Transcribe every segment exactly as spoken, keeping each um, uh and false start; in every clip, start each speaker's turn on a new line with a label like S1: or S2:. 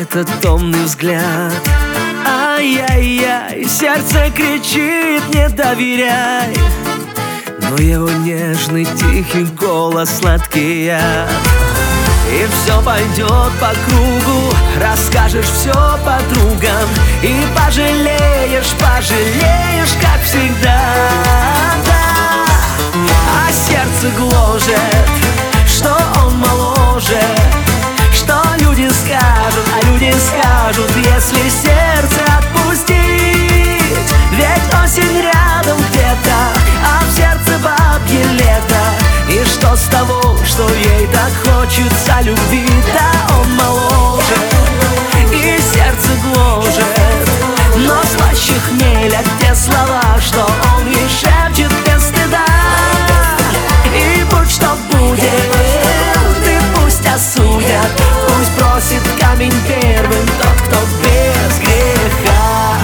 S1: этот томный взгляд. Ай-яй-яй, сердце кричит, не доверяй, но его нежный тихий голос сладкий яд. И все пойдет по кругу, расскажешь все подругам, и пожалеешь, пожалеешь, как всегда, да. А сердце гложет, что он моложе, что люди скажут, а люди скажут, если сердце отпустить. Ведь осень рядом где-то, а в сердце бабье лето. И что с того, что ей так хочется любви? Да, он моложе, и сердце гложет, но слаще хмеля те слова, что он ей шепчет без стыда. И будь что будет, ты пусть осудят, пусть бросит камень первым тот, кто без греха.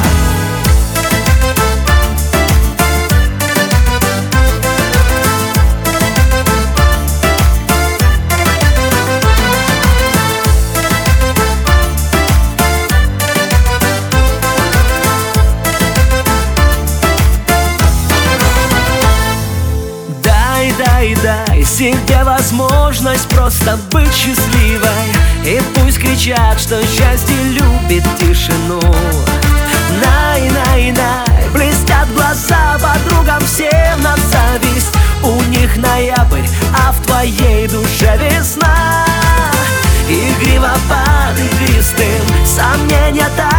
S1: Дай, дай себе возможность просто быть счастливой, и пусть кричат, что счастье любит тишину. Най, най, най, блестят глаза подругам всем на зависть. У них ноябрь, а в твоей душе весна. Игриво под игристым сомнения так